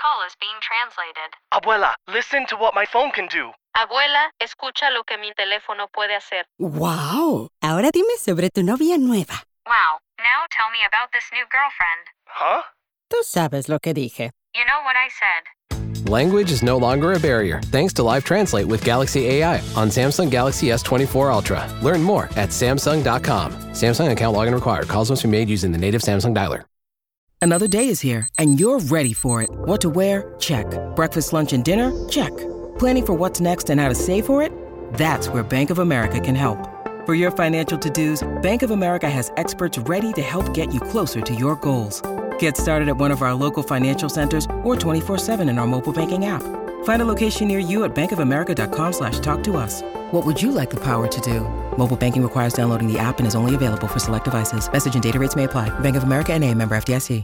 call is being translated. Abuela, listen to what my phone can do. Abuela, escucha lo que mi teléfono puede hacer. ¡Wow! Ahora dime sobre tu novia nueva. Wow, now tell me about this new girlfriend. Huh? Tú sabes lo que dije. You know what I said. Language is no longer a barrier thanks to Live Translate with Galaxy AI on Samsung Galaxy S24 Ultra. Learn more at Samsung.com. Samsung account login required. Calls must be made using the native Samsung dialer. Another day is here, and you're ready for it. What to wear? Check. Breakfast, lunch, and dinner? Check. Planning for what's next and how to save for it? That's where Bank of America can help. For your financial to-dos, Bank of America has experts ready to help get you closer to your goals. Get started at one of our local financial centers or 24/7 in our mobile banking app. Find a location near you at bankofamerica.com/talktous. What would you like the power to do? Mobile banking requires downloading the app and is only available for select devices. Message and data rates may apply. Bank of America N.A., member FDIC.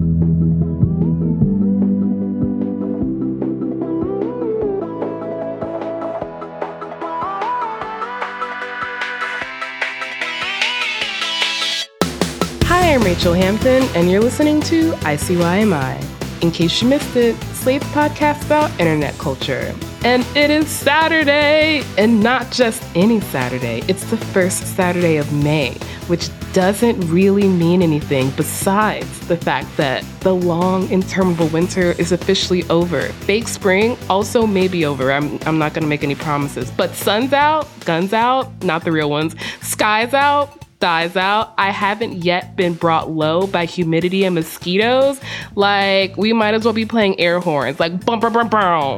Hi, I'm Rachel Hampton, and you're listening to ICYMI. In case you missed it, Slate's podcast about internet culture. And it is Saturday, and not just any Saturday. It's the first Saturday of May, which doesn't really mean anything besides the fact that the long, interminable winter is officially over. Fake spring also may be over. I'm not going to make any promises. But sun's out, guns out, not the real ones. Sky's out, thighs out. I haven't yet been brought low by humidity and mosquitoes. Like, we might as well be playing air horns, like bum, bum, bum, bum.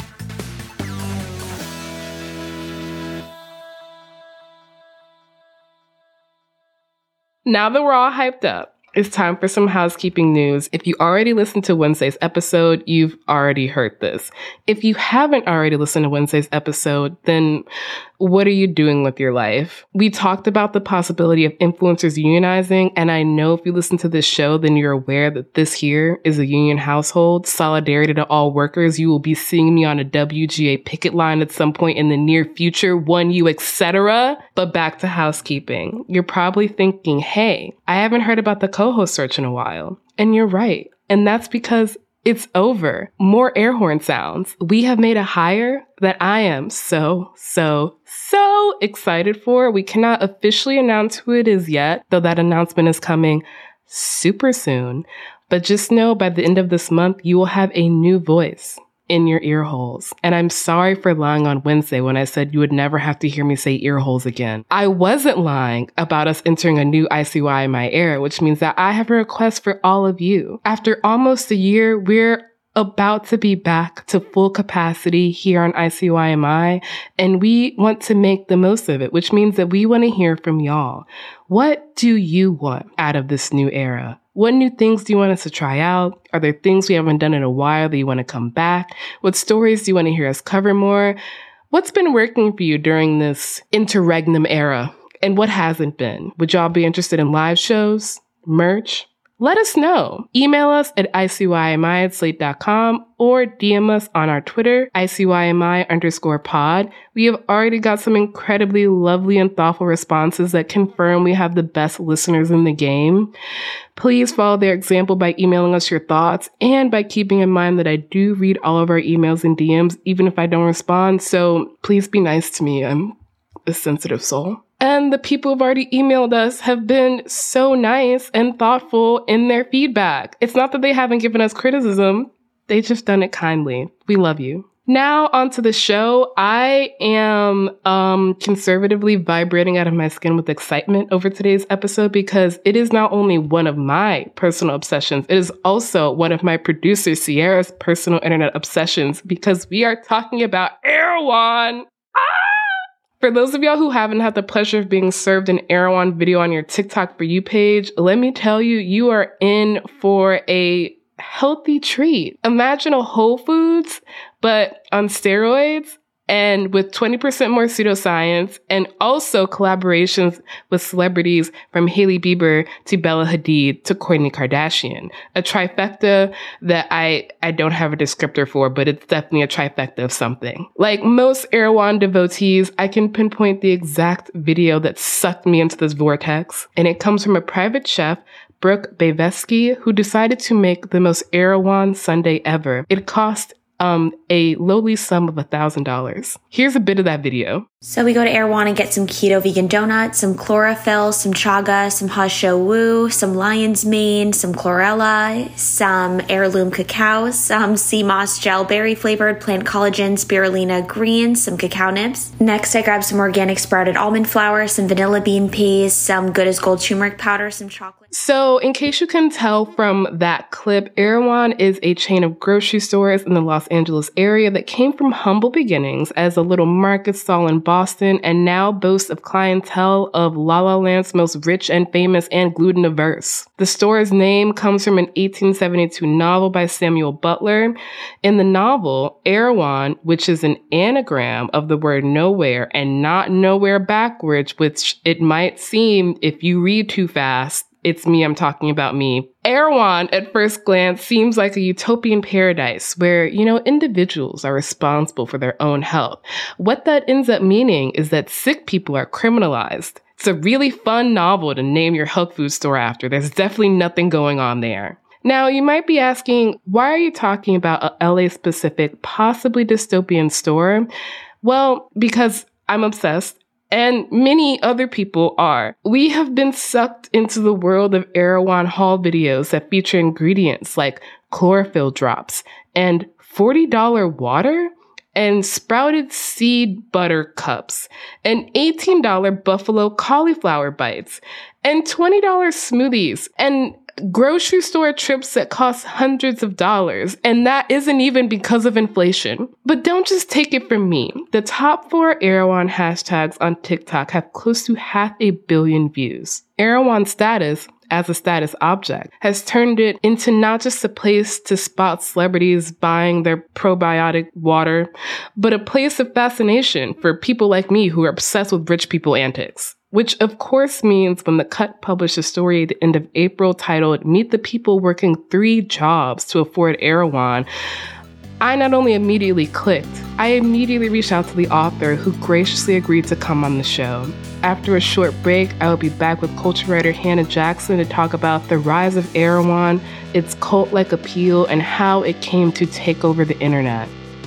Now that we're all hyped up, it's time for some housekeeping news. If you already listened to Wednesday's episode, you've already heard this. If you haven't already listened to Wednesday's episode, then what are you doing with your life? We talked about the possibility of influencers unionizing, and I know if you listen to this show, then you're aware that this here is a union household. Solidarity to all workers. You will be seeing me on a WGA picket line at some point in the near future, 1U, etc. But back to housekeeping. You're probably thinking, hey, I haven't heard about the co-host search in a while. And you're right. And that's because it's over. More air horn sounds. We have made a hire that I am so excited for. We cannot officially announce who it is yet, though that announcement is coming super soon. But just know by the end of this month, you will have a new voice in your ear holes. And I'm sorry for lying on Wednesday when I said you would never have to hear me say ear holes again. I wasn't lying about us entering a new ICYMI era, which means that I have a request for all of you. After almost a year, we're about to be back to full capacity here on ICYMI, and we want to make the most of it, which means that we want to hear from y'all. What do you want out of this new era? What new things do you want us to try out? Are there things we haven't done in a while that you want to come back? What stories do you want to hear us cover more? What's been working for you during this interregnum era? And what hasn't been? Would y'all be interested in live shows, merch? Let us know. Email us at ICYMI@slate.com or DM us on our Twitter, ICYMI_pod. We have already got some incredibly lovely and thoughtful responses that confirm we have the best listeners in the game. Please follow their example by emailing us your thoughts and by keeping in mind that I do read all of our emails and DMs, even if I don't respond. So please be nice to me. I'm a sensitive soul. And the people who've already emailed us have been so nice and thoughtful in their feedback. It's not that they haven't given us criticism. They've just done it kindly. We love you. Now onto the show. I am conservatively vibrating out of my skin with excitement over today's episode because it is not only one of my personal obsessions, it is also one of my producer Sierra's personal internet obsessions because we are talking about Erewhon. For those of y'all who haven't had the pleasure of being served an Erewhon video on your TikTok For You page, let me tell you, you are in for a healthy treat. Imagine a Whole Foods, but on steroids and with 20% more pseudoscience and also collaborations with celebrities from Hailey Bieber to Bella Hadid to Kourtney Kardashian. A trifecta that I don't have a descriptor for, but it's definitely a trifecta of something. Like most Erewhon devotees, I can pinpoint the exact video that sucked me into this vortex, and it comes from a private chef Brooke Bavesky, who decided to make the most Erewhon sundae ever. It cost a lowly sum of $1,000. Here's a bit of that video. So we go to Erewhon and get some keto vegan donuts, some chlorophyll, some chaga, some Hasho Wu, some lion's mane, some chlorella, some heirloom cacao, some sea moss gel berry flavored plant collagen, spirulina green, some cacao nibs. Next, I grabbed some organic sprouted almond flour, some vanilla bean paste, some Good as Gold turmeric powder, some chocolate. So in case you can tell from that clip, Erewhon is a chain of grocery stores in the Los Angeles area that came from humble beginnings as a little market stall in Boston and now boasts of clientele of La La Land's most rich and famous and gluten-averse. The store's name comes from an 1872 novel by Samuel Butler. In the novel, Erewhon, which is an anagram of the word nowhere and not nowhere backwards, which it might seem if you read too fast, it's me, I'm talking about me. Erewhon, at first glance, seems like a utopian paradise where, individuals are responsible for their own health. What that ends up meaning is that sick people are criminalized. It's a really fun novel to name your health food store after. There's definitely nothing going on there. Now, you might be asking, why are you talking about a LA-specific, possibly dystopian store? Well, because I'm obsessed. And many other people are. We have been sucked into the world of Erewhon haul videos that feature ingredients like chlorophyll drops and $40 water and sprouted seed butter cups and $18 buffalo cauliflower bites and $20 smoothies and grocery store trips that cost hundreds of dollars, and that isn't even because of inflation. But don't just take it from me. The top 4 Erewhon hashtags on TikTok have close to 500 million views. Erewhon's status as a status object has turned it into not just a place to spot celebrities buying their probiotic water, but a place of fascination for people like me who are obsessed with rich people antics. Which of course means when The Cut published a story at the end of April titled "Meet the People Working 3 Jobs to Afford Erewhon," I not only immediately clicked, I immediately reached out to the author who graciously agreed to come on the show. After a short break, I will be back with culture writer Hannah Jackson to talk about the rise of Erewhon, its cult-like appeal, and how it came to take over the internet.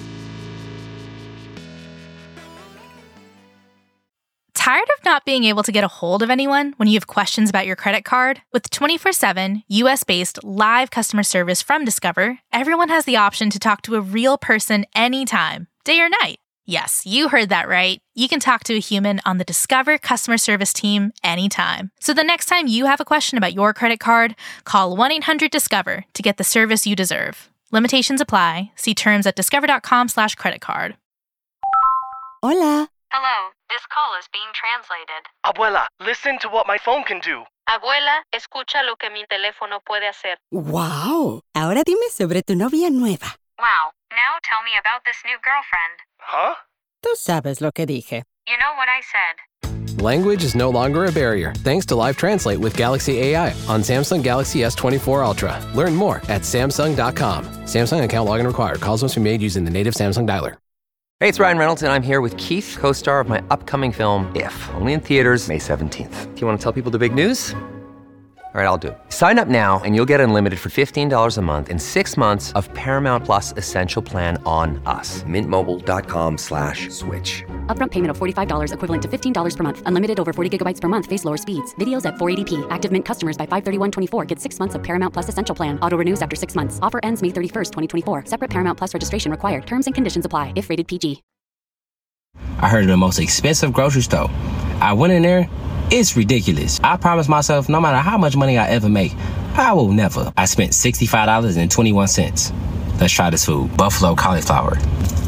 Tired of not being able to get a hold of anyone when you have questions about your credit card? With 24/7 US-based live customer service from Discover, everyone has the option to talk to a real person anytime, day or night. Yes, you heard that right. You can talk to a human on the Discover customer service team anytime. So the next time you have a question about your credit card, call 1-800-DISCOVER to get the service you deserve. Limitations apply. See terms at discover.com/creditcard. Hola. Hello, this call is being translated. Abuela, listen to what my phone can do. Abuela, escucha lo que mi teléfono puede hacer. ¡Wow! Ahora dime sobre tu novia nueva. Wow, now tell me about this new girlfriend. Huh? Tú sabes lo que dije. You know what I said. Language is no longer a barrier thanks to Live Translate with Galaxy AI on Samsung Galaxy S24 Ultra. Learn more at Samsung.com. Samsung account login required. Calls must be made using the native Samsung dialer. Hey, it's Ryan Reynolds, and I'm here with Keith, co-star of my upcoming film, If, only in theaters May 17th. Do you want to tell people the big news? All right, I'll do it. Sign up now and you'll get unlimited for $15 a month and 6 months of Paramount Plus Essential Plan on us. MintMobile.com/switch. Upfront payment of $45 equivalent to $15 per month. Unlimited over 40 gigabytes per month. Face lower speeds. Videos at 480p. Active Mint customers by 531.24 get 6 months of Paramount Plus Essential Plan. Auto renews after 6 months. Offer ends May 31st, 2024. Separate Paramount Plus registration required. Terms and conditions apply if rated PG. I heard of the most expensive grocery store. I went in there. It's ridiculous. I promised myself no matter how much money I ever make, I will never. I spent $65.21. Let's try this food. Buffalo cauliflower.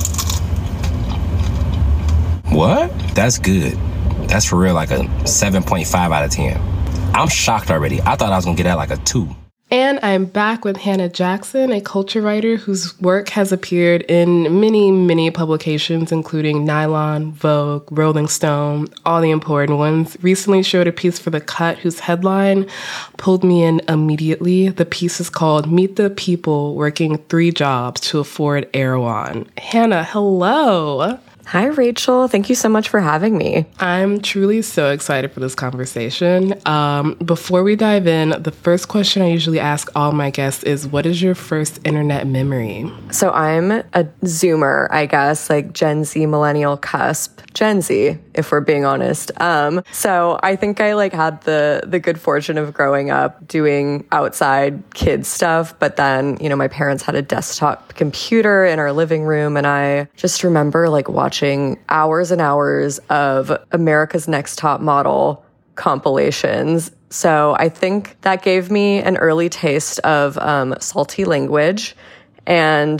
What? That's good. That's for real like a 7.5 out of 10. I'm shocked already. I thought I was going to get that like a 2. And I'm back with Hannah Jackson, a culture writer whose work has appeared in many, many publications, including Nylon, Vogue, Rolling Stone, all the important ones. Recently showed a piece for The Cut whose headline pulled me in immediately. The piece is called "Meet the People Working 3 Jobs to Afford Erewhon." Hannah, hello. Hi, Rachel. Thank you so much for having me. I'm truly so excited for this conversation. Before we dive in, the first question I usually ask all my guests is, what is your first internet memory? So I'm a Zoomer, I guess, like Gen Z, millennial cusp. Gen Z, if we're being honest. So I think I had the good fortune of growing up doing outside kids stuff, but then, my parents had a desktop computer in our living room, and I just remember watching hours and hours of America's Next Top Model compilations. So I think that gave me an early taste of salty language, and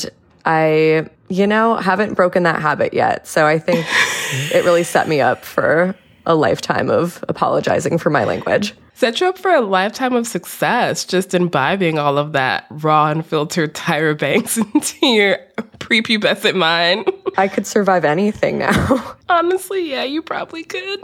I haven't broken that habit yet. So I think it really set me up for a lifetime of apologizing for my language. Set you up for a lifetime of success, just imbibing all of that raw, unfiltered Tyra Banks into your prepubescent mind. I could survive anything now. Honestly, yeah, you probably could.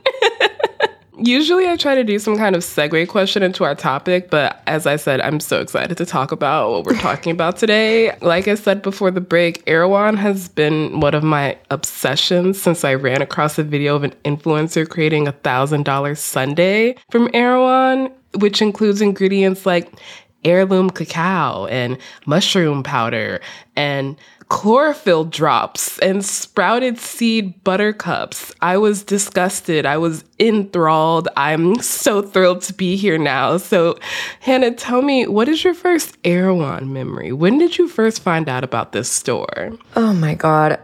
Usually I try to do some kind of segue question into our topic, but as I said, I'm so excited to talk about what we're talking about today. Like I said before the break, Erewhon has been one of my obsessions since I ran across a video of an influencer creating a $1,000 sundae from Erewhon, which includes ingredients like heirloom cacao and mushroom powder and chlorophyll drops and sprouted seed buttercups. I was disgusted. I was enthralled. I'm so thrilled to be here now. So, Hannah, tell me, what is your first Erewhon memory? When did you first find out about this store? Oh my God.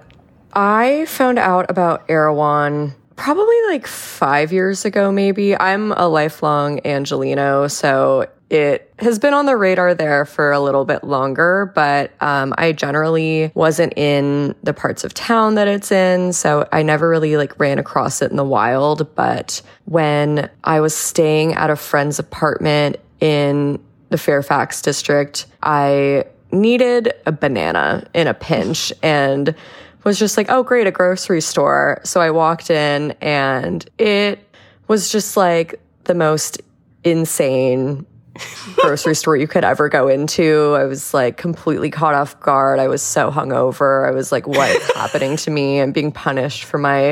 I found out about Erewhon probably 5 years ago, maybe. I'm a lifelong Angelino, so it has been on the radar there for a little bit longer, but I generally wasn't in the parts of town that it's in, so I never really ran across it in the wild. But when I was staying at a friend's apartment in the Fairfax district, I needed a banana in a pinch and was just oh, great, a grocery store. So I walked in and it was just the most insane grocery store you could ever go into. I was completely caught off guard. I was so hungover. I was what is happening to me? I'm being punished for my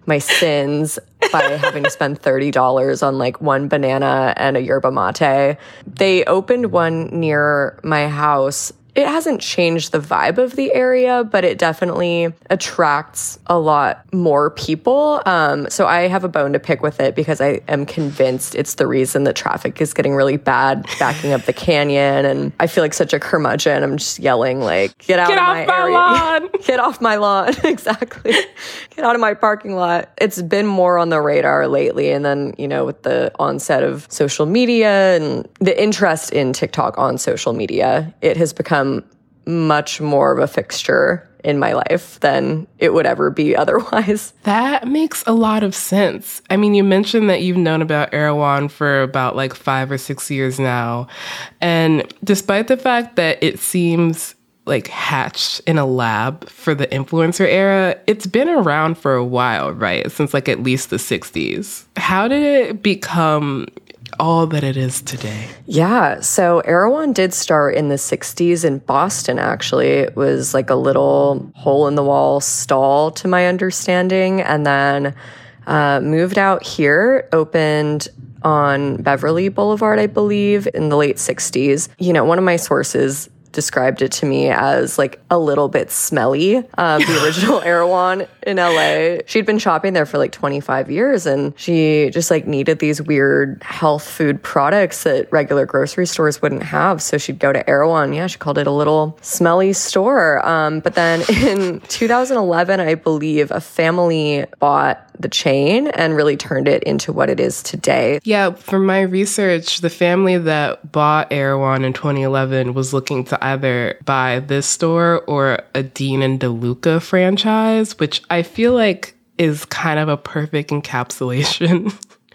sins by having to spend $30 on one banana and a yerba mate. They opened one near my house. It hasn't changed the vibe of the area, but it definitely attracts a lot more people. So I have a bone to pick with it because I am convinced it's the reason that traffic is getting really bad backing up the canyon. And I feel like such a curmudgeon. I'm just yelling get out of my area. Lawn. Get off my lawn. Exactly. Get out of my parking lot. It's been more on the radar lately. And then, with the onset of social media and the interest in TikTok on social media, it has become much more of a fixture in my life than it would ever be otherwise. That makes a lot of sense. I mean, you mentioned that you've known about Erewhon for about 5 or 6 years now. And despite the fact that it seems hatched in a lab for the influencer era, it's been around for a while, right? Since at least the 60s. How did it become all that it is today? Yeah, so Erewhon did start in the 60s in Boston, actually. It was a little hole-in-the-wall stall, to my understanding, and then moved out here, opened on Beverly Boulevard, I believe, in the late 60s. One of my sources described it to me as a little bit smelly, the original Erewhon in LA. She'd been shopping there for 25 years, and she just needed these weird health food products that regular grocery stores wouldn't have. So she'd go to Erewhon. Yeah, she called it a little smelly store. But then in 2011, I believe, a family bought the chain and really turned it into what it is today. Yeah, from my research, the family that bought Erewhon in 2011 was looking to either buy this store or a Dean and DeLuca franchise, which I feel is kind of a perfect encapsulation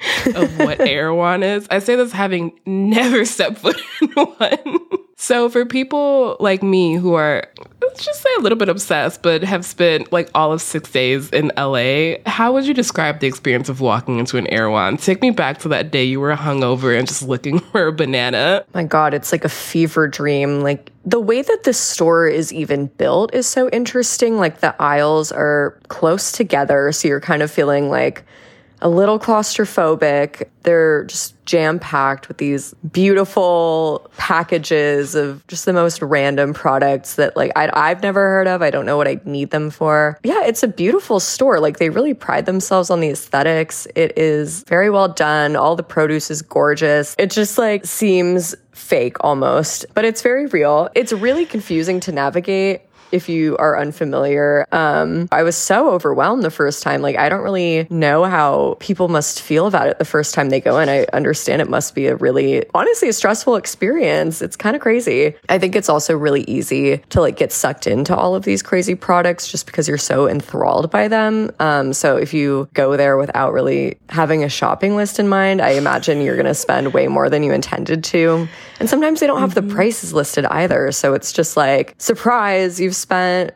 of what Erewhon is. I say this having never stepped foot in one. So for people like me who are, let's just say, a little bit obsessed, but have spent all of 6 days in LA, how would you describe the experience of walking into an Erewhon? Take me back to that day you were hungover and just looking for a banana. My God, it's a fever dream. The way that this store is even built is so interesting. Like the aisles are close together, so you're kind of feeling like a little claustrophobic. They're just jam-packed with these beautiful packages of just the most random products that like I've never heard of. I don't know what I need them for. Yeah, it's a beautiful store. Like they really pride themselves on the aesthetics. It is very well done. All the produce is gorgeous. It just like seems fake almost, but it's very real. It's really confusing to navigate if you are unfamiliar. I was so overwhelmed the first time. Like, I don't really know how people must feel about it the first time they go in. I understand it must be honestly, a stressful experience. It's kind of crazy. I think it's also really easy to like get sucked into all of these crazy products just because you're so enthralled by them. So if you go there without really having a shopping list in mind, I imagine you're going to spend way more than you intended to. And sometimes they don't have the prices listed either. So it's just like, surprise, you've spent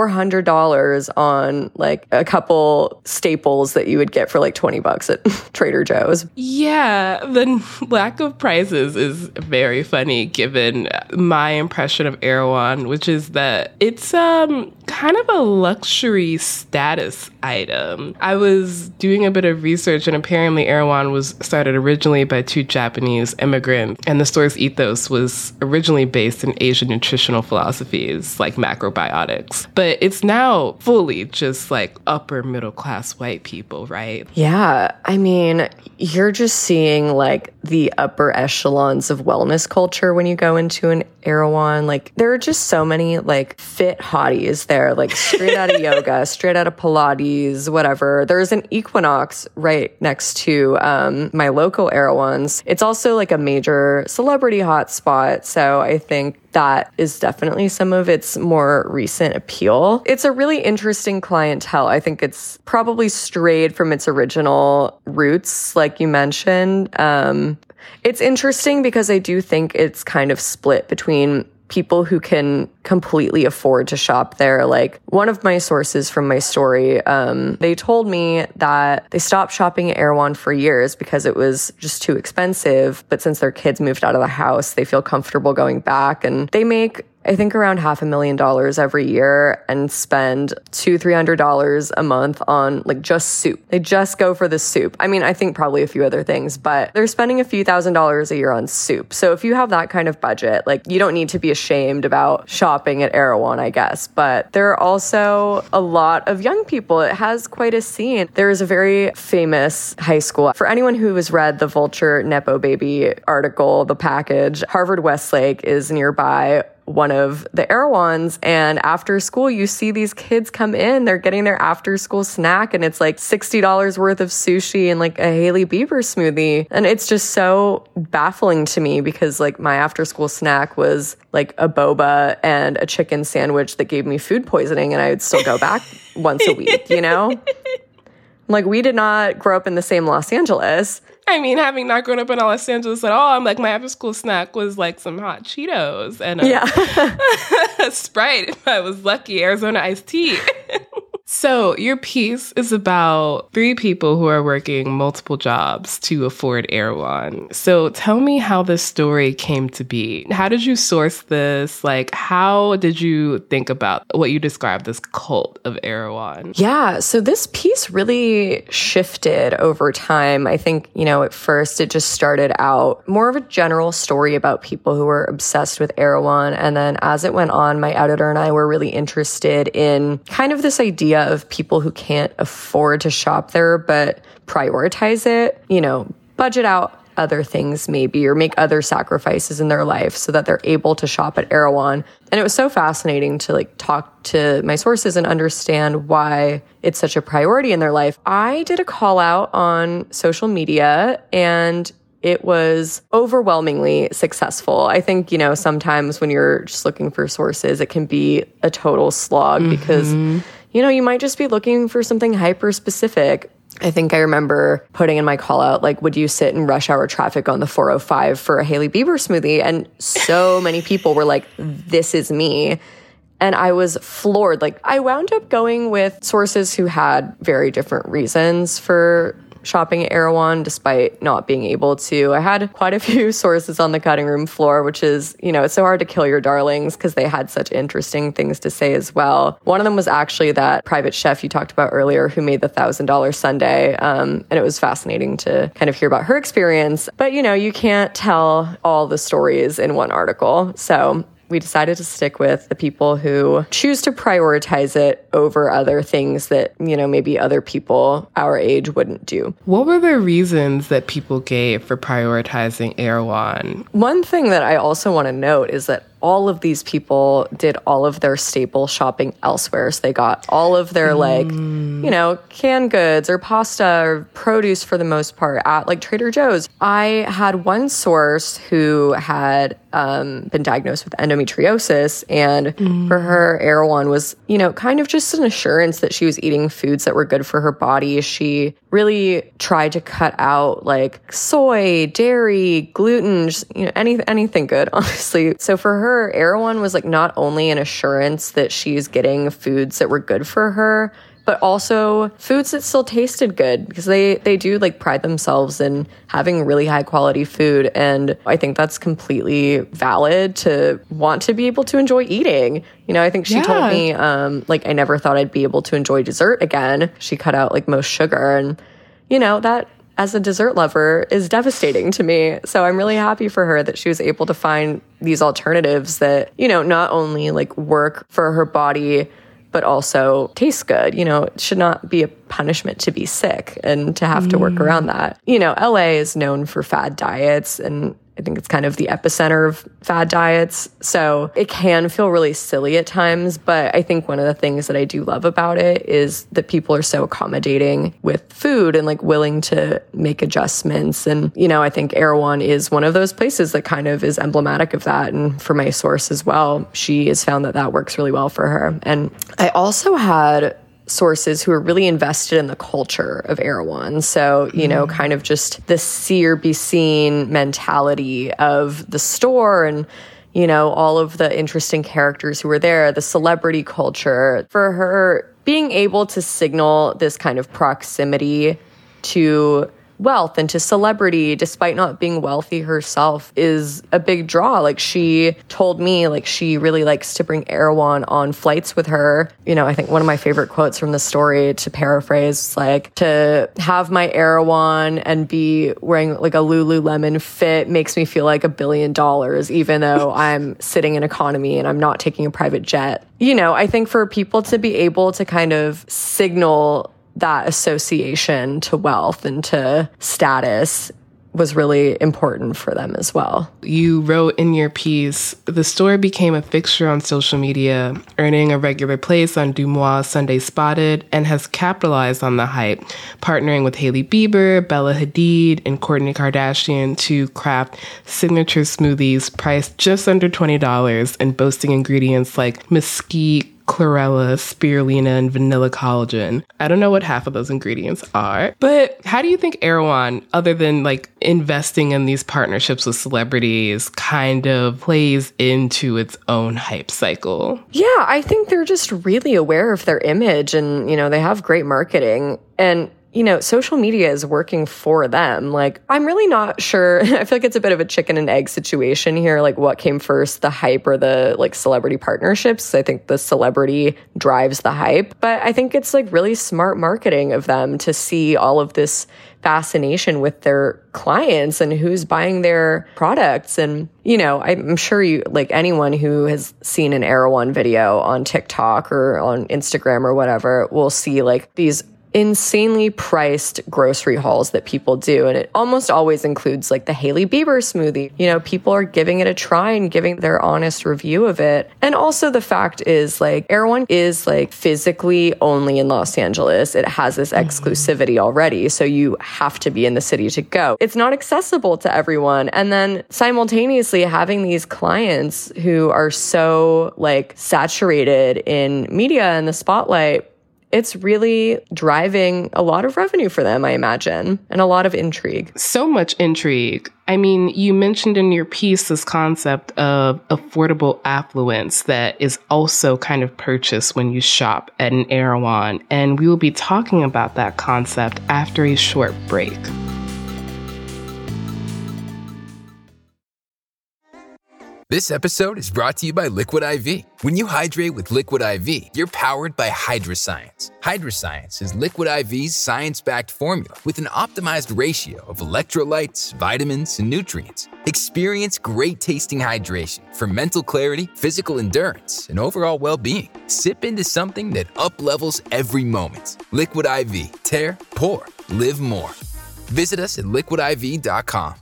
$400 on like a couple staples that you would get for like $20 at Trader Joe's. Yeah, the lack of prices is very funny given my impression of Erewhon, which is that it's kind of a luxury status item. I was doing a bit of research, and apparently Erewhon was started originally by 2 Japanese immigrants, and the store's ethos was originally based in Asian nutritional philosophies like macrobiotics. But it's now fully just like upper middle class white people, right? Yeah. I mean, you're just seeing like the upper echelons of wellness culture when you go into an Erewhon. Like there are just so many like fit hotties there, like straight out of yoga, straight out of Pilates, whatever. There's an Equinox right next to my local Erewhons. It's also like a major celebrity hotspot. So I think that is definitely some of its more recent appeal. It's a really interesting clientele. I think it's probably strayed from its original roots, like you mentioned. It's interesting because I do think it's kind of split between people who can completely afford to shop there. Like one of my sources from my story, they told me that they stopped shopping at Erewhon for years because it was just too expensive. But since their kids moved out of the house, they feel comfortable going back, and they make, I think, around $500,000 every year and spend $200-300 a month on like just soup. They just go for the soup. I mean, I think probably a few other things, but they're spending a few $1,000s a year on soup. So if you have that kind of budget, like you don't need to be ashamed about shopping at Erewhon, I guess. But there are also a lot of young people. It has quite a scene. There is a very famous high school. For anyone who has read the Vulture Nepo Baby article, The Package, Harvard Westlake is nearby one of the Erewhons, and after school you see these kids come in, they're getting their after school snack, and it's like $60 worth of sushi and like a Hailey Bieber smoothie. And it's just so baffling to me because like my after school snack was like a boba and a chicken sandwich that gave me food poisoning, and I would still go back once a week, you know? Like, we did not grow up in the same Los Angeles. I mean, having not grown up in Los Angeles at all, I'm like, my after school snack was like some hot Cheetos and a Sprite, if I was lucky, Arizona iced tea. So your piece is about 3 people who are working multiple jobs to afford Erewhon. So tell me how this story came to be. How did you source this? Like, how did you think about what you described this cult of Erewhon? Yeah, so this piece really shifted over time. I think, you know, at first it just started out more of a general story about people who were obsessed with Erewhon. And then as it went on, my editor and I were really interested in kind of this idea of people who can't afford to shop there but prioritize it, you know, budget out other things maybe, or make other sacrifices in their life so that they're able to shop at Erewhon. And it was so fascinating to like talk to my sources and understand why it's such a priority in their life. I did a call out on social media, and it was overwhelmingly successful. I think, you know, sometimes when you're just looking for sources, it can be a total slog because, you know, you might just be looking for something hyper specific. I think I remember putting in my call out, like, would you sit in rush hour traffic on the 405 for a Hailey Bieber smoothie? And so many people were like, this is me. And I was floored. Like, I wound up going with sources who had very different reasons for shopping at Erewhon despite not being able to. I had quite a few sources on the cutting room floor, which is, it's so hard to kill your darlings because they had such interesting things to say as well. One of them was actually that private chef you talked about earlier who made the $1,000 sundae. And it was fascinating to kind of hear about her experience. But, you can't tell all the stories in one article. So we decided to stick with the people who choose to prioritize it over other things that, maybe other people our age wouldn't do. What were the reasons that people gave for prioritizing Erewhon? One thing that I also want to note is that all of these people did all of their staple shopping elsewhere. So they got all of their canned goods or pasta or produce for the most part at like Trader Joe's. I had one source who had been diagnosed with endometriosis, and for her, Erewhon was, kind of just an assurance that she was eating foods that were good for her body. She really tried to cut out like soy, dairy, gluten, just, anything good, honestly. So for her, Erewhon was like not only an assurance that she's getting foods that were good for her, but also foods that still tasted good, because they do like pride themselves in having really high quality food. And I think that's completely valid to want to be able to enjoy eating. I think she told me, I never thought I'd be able to enjoy dessert again. She cut out like most sugar, and that as a dessert lover is devastating to me. So I'm really happy for her that she was able to find these alternatives that, not only like work for her body, but also taste good. It should not be a punishment to be sick and to have to work around that. LA is known for fad diets, and I think it's kind of the epicenter of fad diets. So it can feel really silly at times, but I think one of the things that I do love about it is that people are so accommodating with food and like willing to make adjustments. And, I think Erewhon is one of those places that kind of is emblematic of that. And for my source as well, she has found that works really well for her. And I also had sources who are really invested in the culture of Erewhon. So, kind of just the see or be seen mentality of the store and, all of the interesting characters who were there, the celebrity culture. For her, being able to signal this kind of proximity to wealth and to celebrity despite not being wealthy herself is a big draw. Like, she told me like she really likes to bring Erewhon on flights with her. I think one of my favorite quotes from the story, to paraphrase, like, to have my Erewhon and be wearing like a Lululemon fit makes me feel like $1 billion, even though I'm sitting in economy and I'm not taking a private jet. I think for people to be able to kind of signal that association to wealth and to status was really important for them as well. You wrote in your piece, the store became a fixture on social media, earning a regular place on DeuxMoi Sunday Spotted, and has capitalized on the hype, partnering with Hailey Bieber, Bella Hadid, and Kourtney Kardashian to craft signature smoothies priced just under $20 and boasting ingredients like mesquite, chlorella, spirulina, and vanilla collagen. I don't know what half of those ingredients are, but how do you think Erewhon, other than like investing in these partnerships with celebrities, kind of plays into its own hype cycle? Yeah, I think they're just really aware of their image, and, they have great marketing. And social media is working for them. Like, I'm really not sure. I feel like it's a bit of a chicken and egg situation here. Like, what came first, the hype or the like celebrity partnerships? I think the celebrity drives the hype, but I think it's like really smart marketing of them to see all of this fascination with their clients and who's buying their products. And, I'm sure like anyone who has seen an Erewhon video on TikTok or on Instagram or whatever will see like these insanely priced grocery hauls that people do. And it almost always includes like the Hailey Bieber smoothie. People are giving it a try and giving their honest review of it. And also the fact is like Erewhon is like physically only in Los Angeles. It has this exclusivity already. So you have to be in the city to go. It's not accessible to everyone. And then simultaneously having these clients who are so like saturated in media and the spotlight, it's really driving a lot of revenue for them, I imagine, and a lot of intrigue. So much intrigue. I mean, you mentioned in your piece this concept of affordable affluence that is also kind of purchased when you shop at an Erewhon, and we will be talking about that concept after a short break. This episode is brought to you by Liquid IV. When you hydrate with Liquid IV, you're powered by Hydroscience. Hydroscience is Liquid IV's science-backed formula with an optimized ratio of electrolytes, vitamins, and nutrients. Experience great-tasting hydration for mental clarity, physical endurance, and overall well-being. Sip into something that up-levels every moment. Liquid IV. Tear, pour, live more. Visit us at liquidiv.com.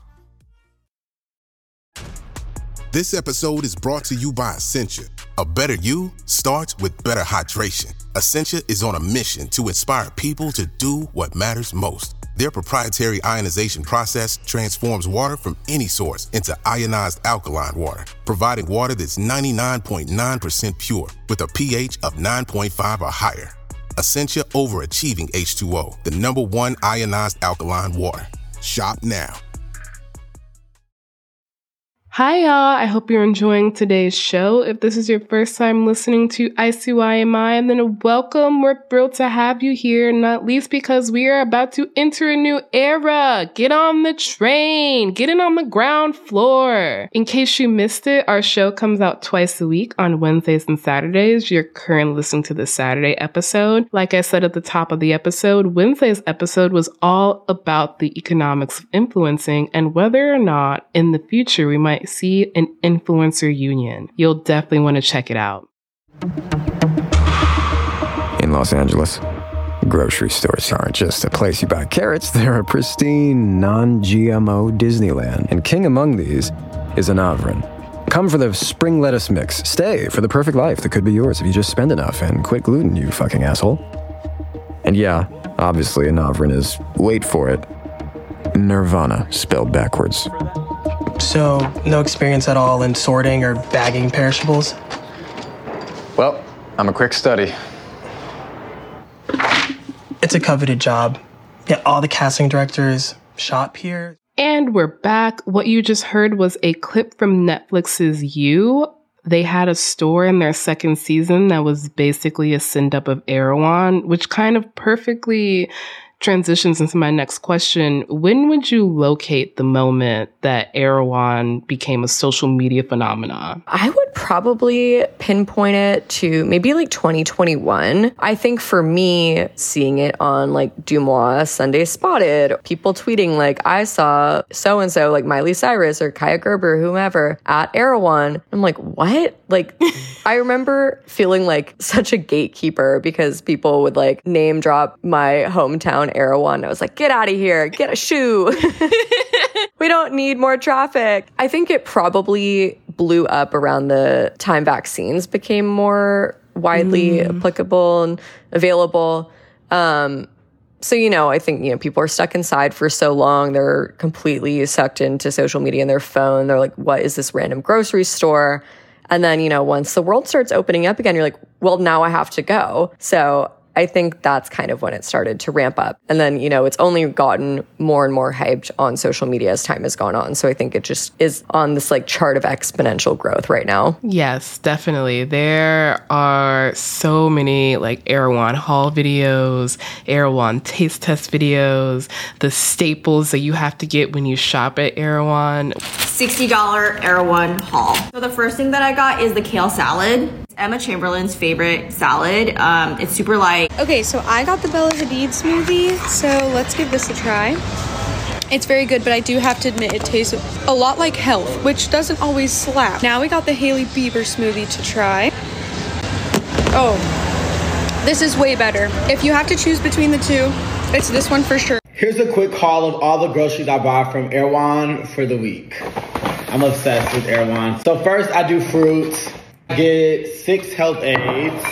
This episode is brought to you by Essentia. A better you starts with better hydration. Essentia is on a mission to inspire people to do what matters most. Their proprietary ionization process transforms water from any source into ionized alkaline water, providing water that's 99.9% pure with a pH of 9.5 or higher. Essentia overachieving H2O, the #1 ionized alkaline water. Shop now. Hi, y'all. I hope you're enjoying today's show. If this is your first time listening to ICYMI, then welcome. We're thrilled to have you here, not least because we are about to enter a new era. Get on the train. Get in on the ground floor. In case you missed it, our show comes out twice a week on Wednesdays and Saturdays. You're currently listening to the Saturday episode. Like I said at the top of the episode, Wednesday's episode was all about the economics of influencing and whether or not in the future we might see an influencer union. You'll definitely want to check it out. In Los Angeles, grocery stores aren't just a place you buy carrots, they're a pristine, non-GMO Disneyland. And king among these is Anavrin. Come for the spring lettuce mix. Stay for the perfect life that could be yours if you just spend enough and quit gluten, you fucking asshole. And yeah, obviously Anavrin is, wait for it, Nirvana spelled backwards. So, no experience at all in sorting or bagging perishables? Well, I'm a quick study. It's a coveted job. Yeah, all the casting directors shop here. And we're back. What you just heard was a clip from Netflix's You. They had a store in their second season that was basically a send-up of Erewhon, which kind of perfectly transitions into my next question. When would you locate the moment that Erewhon became a social media phenomenon? I would probably pinpoint it to maybe like 2021. I think for me, seeing it on like Dumois, Sunday Spotted, people tweeting like, I saw so-and-so, like Miley Cyrus or Kaya Gerber, whomever, at Erewhon. I'm like, what? Like, I remember feeling like such a gatekeeper because people would like name drop my hometown Erewhon. I was like, get out of here, get a shoe. We don't need more traffic. I think it probably blew up around the time vaccines became more widely applicable and available. So, I think, people are stuck inside for so long. They're completely sucked into social media and their phone. They're like, what is this random grocery store? And then, once the world starts opening up again, you're like, well, now I have to go. So I think that's kind of when it started to ramp up. And then, it's only gotten more and more hyped on social media as time has gone on. So I think it just is on this like chart of exponential growth right now. Yes, definitely. There are so many like Erewhon haul videos, Erewhon taste test videos, the staples that you have to get when you shop at Erewhon. $60 Erewhon haul. So the first thing that I got is the kale salad. It's Emma Chamberlain's favorite salad. It's super light. Okay, so I got the Bella Hadid smoothie, so let's give this a try. It's very good, but I do have to admit it tastes a lot like health, which doesn't always slap. Now we got the Hailey Bieber smoothie to try. Oh, this is way better. If you have to choose between the two, it's this one for sure. Here's a quick haul of all the groceries I bought from Erewhon for the week. I'm obsessed with Erewhon. So first I do fruits. I get 6 health aids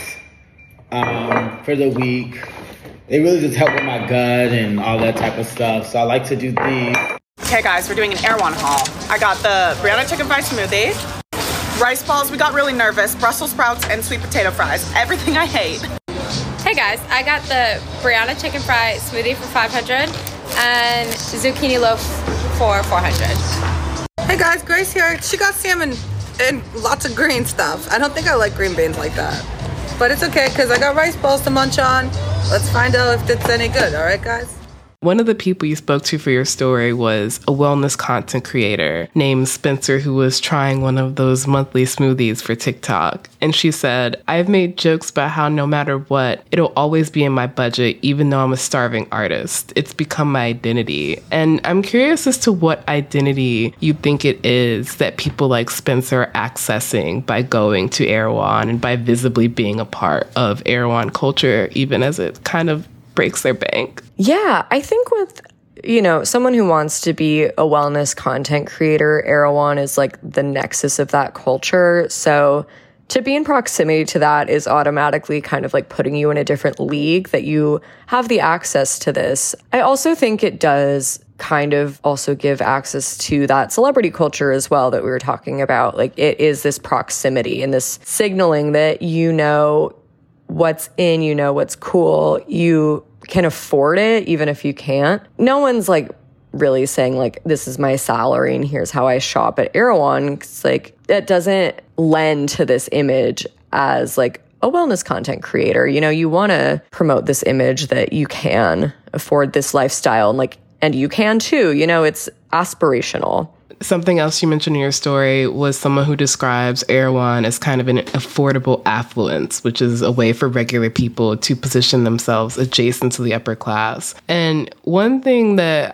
for the week. They really just help with my gut and all that type of stuff. So I like to do these. Okay guys, we're doing an Erewhon haul. I got the Brianna chicken fried smoothie, rice balls, we got really nervous, Brussels sprouts, and sweet potato fries. Everything I hate. Hey guys, I got the Brianna chicken fry smoothie for $500 and zucchini loaf for $400. Hey guys, Grace here. She got salmon and lots of green stuff. I don't think I like green beans like that. But it's okay because I got rice balls to munch on. Let's find out if it's any good, all right guys? One of the people you spoke to for your story was a wellness content creator named Spencer who was trying one of those monthly smoothies for TikTok. And she said, I've made jokes about how no matter what, it'll always be in my budget, even though I'm a starving artist. It's become my identity. And I'm curious as to what identity you think it is that people like Spencer are accessing by going to Erewhon and by visibly being a part of Erewhon culture, even as it kind of breaks their bank. Yeah, I think with, someone who wants to be a wellness content creator, Erewhon is like the nexus of that culture. So to be in proximity to that is automatically kind of like putting you in a different league that you have the access to this. I also think it does kind of also give access to that celebrity culture as well that we were talking about. Like it is this proximity and this signaling that what's in, what's cool, you can afford it even if you can't. No one's like really saying like, this is my salary and here's how I shop at Erewhon. It's like, that doesn't lend to this image as like a wellness content creator. You want to promote this image that you can afford this lifestyle and you can too, it's aspirational. Something else you mentioned in your story was someone who describes Erewhon as kind of an affordable affluence, which is a way for regular people to position themselves adjacent to the upper class. And one thing that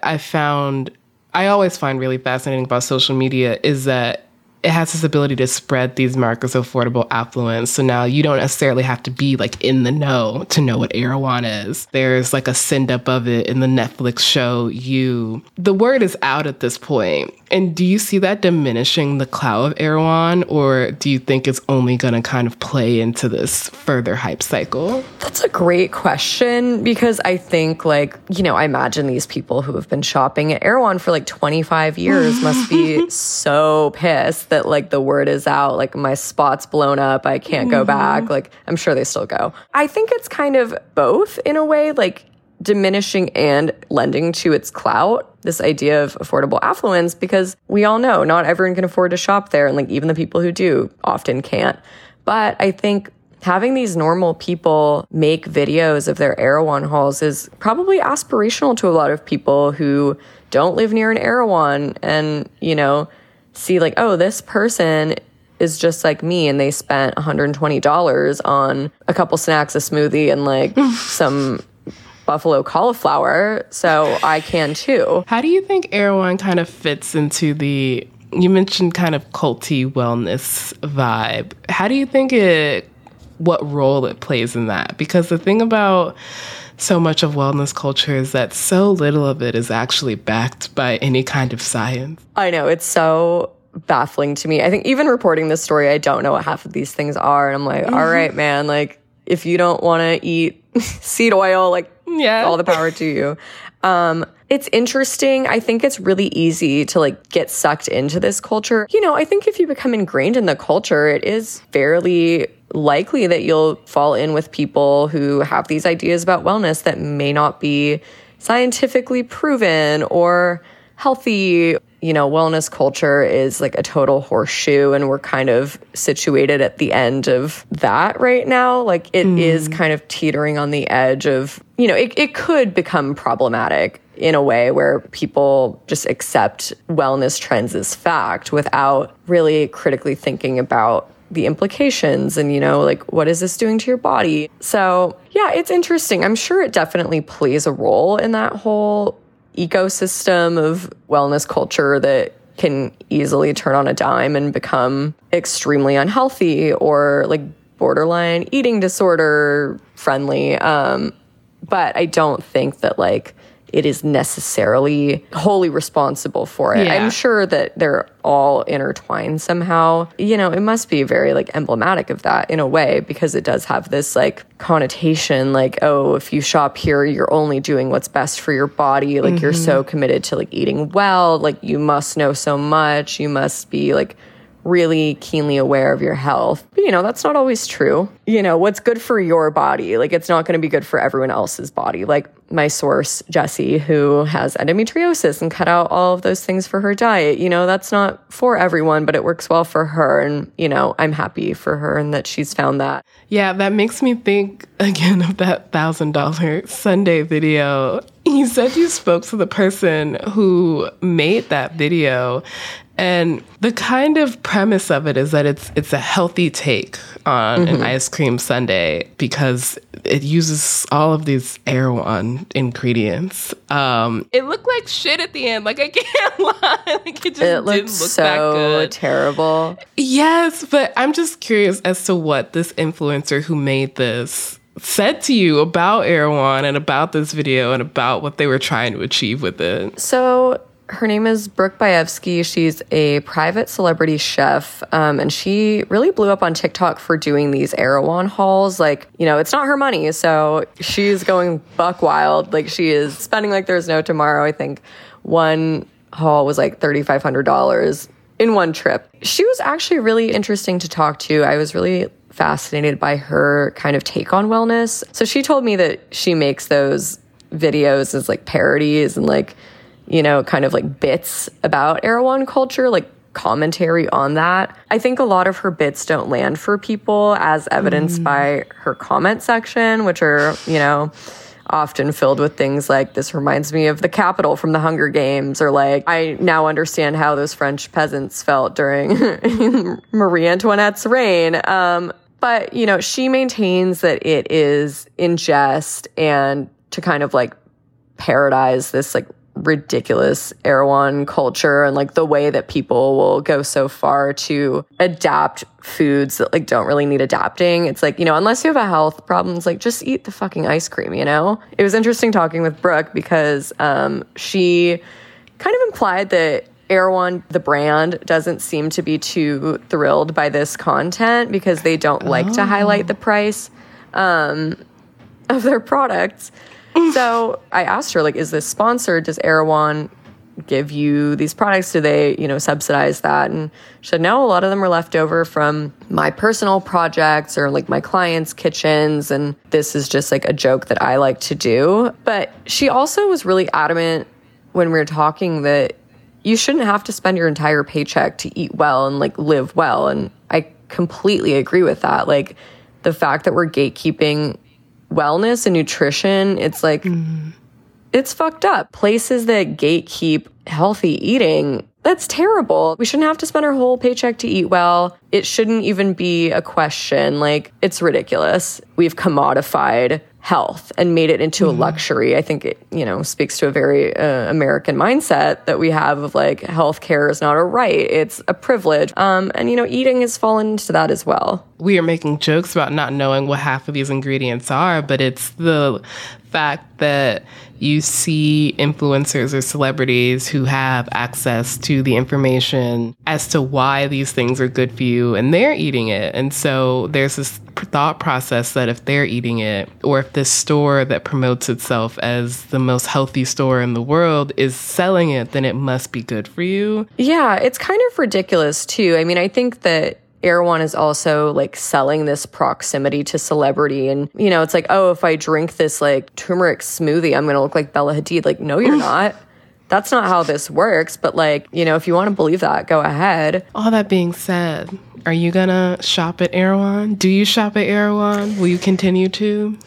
I always find really fascinating about social media is that it has this ability to spread these markers of affordable affluence. So now you don't necessarily have to be like in the know to know what Erewhon is. There's like a send up of it in the Netflix show You. The word is out at this point. And do you see that diminishing the clout of Erewhon, or do you think it's only going to kind of play into this further hype cycle? That's a great question because I think I imagine these people who have been shopping at Erewhon for 25 years must be so pissed that the word is out, my spot's blown up, I can't go back. I'm sure they still go. I think it's kind of both in a way, diminishing and lending to its clout, this idea of affordable affluence, because we all know not everyone can afford to shop there. And even the people who do often can't. But I think having these normal people make videos of their Erewhon hauls is probably aspirational to a lot of people who don't live near an Erewhon and, see this person is just like me and they spent $120 on a couple snacks, a smoothie, and some buffalo cauliflower, so I can too. How do you think Erewhon kind of fits into you mentioned kind of culty wellness vibe. How do you think what role it plays in that? Because the thing about so much of wellness culture is that so little of it is actually backed by any kind of science. I know, it's so baffling to me. I think even reporting this story, I don't know what half of these things are. And I'm like, all right, man, if you don't want to eat seed oil, all the power to you. It's interesting. I think it's really easy to get sucked into this culture. I think if you become ingrained in the culture, it is fairly likely that you'll fall in with people who have these ideas about wellness that may not be scientifically proven or healthy. Wellness culture is a total horseshoe, and we're kind of situated at the end of that right now. It is kind of teetering on the edge of, it could become problematic in a way where people just accept wellness trends as fact without really critically thinking about the implications and, what is this doing to your body? So, yeah, it's interesting. I'm sure it definitely plays a role in that whole ecosystem of wellness culture that can easily turn on a dime and become extremely unhealthy or borderline eating disorder friendly. But I don't think that it is necessarily wholly responsible for it. Yeah. I'm sure that they're all intertwined somehow. It must be very emblematic of that in a way, because it does have this connotation if you shop here, you're only doing what's best for your body. You're so committed to eating well, you must know so much. You must be really keenly aware of your health. But, you know, that's not always true. You know, what's good for your body, like, it's not going to be good for everyone else's body. Like my source, Jessie, who has endometriosis and cut out all of those things for her diet. You know, that's not for everyone, but it works well for her. And, you know, I'm happy for her and that she's found that. Yeah, that makes me think again of that $1,000 Sunday video. You said you spoke to the person who made that video, and the kind of premise of it is that it's a healthy take on an ice cream sundae because it uses all of these Erewhon ingredients. It looked like shit at the end. Like, I can't lie. Like, it just didn't look so that good. Terrible. Yes, but I'm just curious as to what this influencer who made this said to you about Erewhon and about this video and about what they were trying to achieve with it. So her name is Brooke Bajewski. She's a private celebrity chef, and she really blew up on TikTok for doing these Erewhon hauls. Like, you know, it's not her money, so she's going buck wild. Like, she is spending like there's no tomorrow. I think one haul was like $3,500 in one trip. She was actually really interesting to talk to. I was really fascinated by her kind of take on wellness. So she told me that she makes those videos as like parodies and like, you know, kind of like bits about Erewhon culture, like commentary on that. I think a lot of her bits don't land for people, as evidenced by her comment section, which are, you know, often filled with things like, this reminds me of the Capitol from the Hunger Games, or like, I now understand how those French peasants felt during Marie Antoinette's reign. But, you know, she maintains that it is in jest and to kind of like parodize this like ridiculous Erewhon culture and like the way that people will go so far to adapt foods that like don't really need adapting. It's like, you know, unless you have a health problem, it's like, just eat the fucking ice cream, you know? It was interesting talking with Brooke because she kind of implied that Erewhon, the brand, doesn't seem to be too thrilled by this content because they don't like to highlight the price of their products. So I asked her, like, is this sponsored? Does Erewhon give you these products? Do they, you know, subsidize that? And she said, no, a lot of them are left over from my personal projects or like my clients' kitchens. And this is just like a joke that I like to do. But she also was really adamant when we were talking that you shouldn't have to spend your entire paycheck to eat well and like live well. And I completely agree with that. Like, the fact that we're gatekeeping wellness and nutrition, it's like, it's fucked up. Places that gatekeep healthy eating, that's terrible. We shouldn't have to spend our whole paycheck to eat well. It shouldn't even be a question. Like, it's ridiculous. We've commodified health and made it into a luxury. I think it, you know, speaks to a very American mindset that we have of like, healthcare is not a right, it's a privilege. And, you know, eating has fallen into that as well. We are making jokes about not knowing what half of these ingredients are, but it's the fact that you see influencers or celebrities who have access to the information as to why these things are good for you, and they're eating it. And so there's this thought process that if they're eating it, or if this store that promotes itself as the most healthy store in the world is selling it, then it must be good for you. Yeah, it's kind of ridiculous too. I mean, I think that Erewhon is also like selling this proximity to celebrity. And, you know, it's like, oh, if I drink this like turmeric smoothie, I'm going to look like Bella Hadid. Like, no, you're not. That's not how this works. But like, you know, if you want to believe that, go ahead. All that being said, are you going to shop at Erewhon? Do you shop at Erewhon? Will you continue to?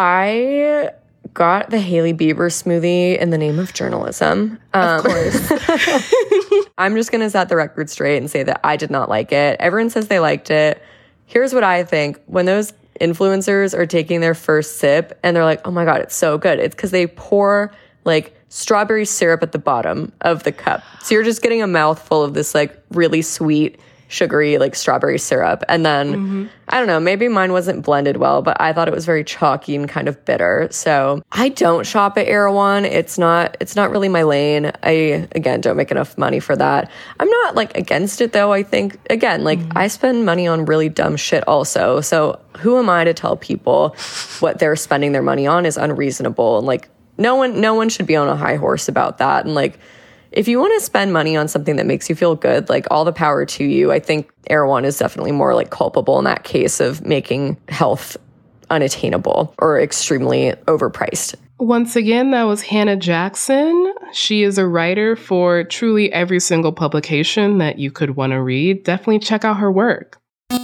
I got the Hailey Bieber smoothie in the name of journalism. Of course. I'm just going to set the record straight and say that I did not like it. Everyone says they liked it. Here's what I think. When those influencers are taking their first sip and they're like, oh my God, it's so good, it's because they pour like strawberry syrup at the bottom of the cup. So you're just getting a mouthful of this like really sweet, sugary like strawberry syrup. And then I don't know, maybe mine wasn't blended well, but I thought it was very chalky and kind of bitter. So I don't shop at Erewhon. It's not really my lane. I, again, don't make enough money for that. I'm not like against it though. I think, again, like I spend money on really dumb shit also. So who am I to tell people what they're spending their money on is unreasonable? And like no one should be on a high horse about that. And like, if you want to spend money on something that makes you feel good, like all the power to you. I think Erewhon is definitely more like culpable in that case of making health unattainable or extremely overpriced. Once again, that was Hannah Jackson. She is a writer for truly every single publication that you could want to read. Definitely check out her work.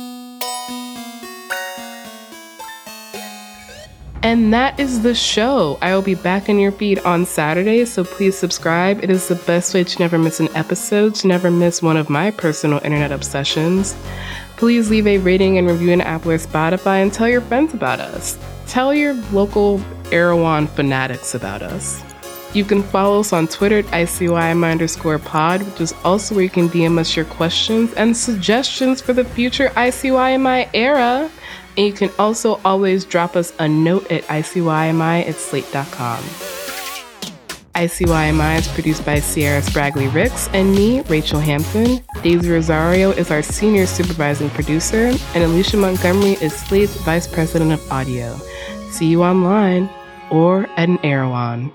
And that is the show. I will be back in your feed on Saturday, so please subscribe. It is the best way to never miss an episode, to never miss one of my personal internet obsessions. Please leave a rating and review in Apple or Spotify and tell your friends about us. Tell your local Erewhon fanatics about us. You can follow us on Twitter at ICYMI_pod, which is also where you can DM us your questions and suggestions for the future ICYMI era. And you can also always drop us a note at ICYMI@slate.com. ICYMI is produced by Sierra Spragley Ricks and me, Rachel Hampton. Daisy Rosario is our senior supervising producer, and Alicia Montgomery is Slate's vice president of audio. See you online or at an Erewhon.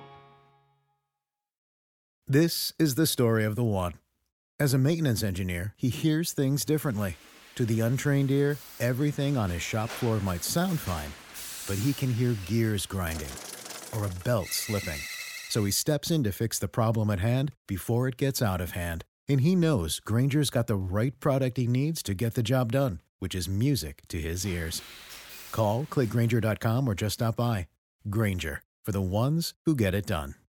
This is the story of the one. As a maintenance engineer, he hears things differently. To the untrained ear, everything on his shop floor might sound fine, but he can hear gears grinding or a belt slipping. So he steps in to fix the problem at hand before it gets out of hand. And he knows Grainger's got the right product he needs to get the job done, which is music to his ears. Call, click Grainger.com, or just stop by. Grainger, for the ones who get it done.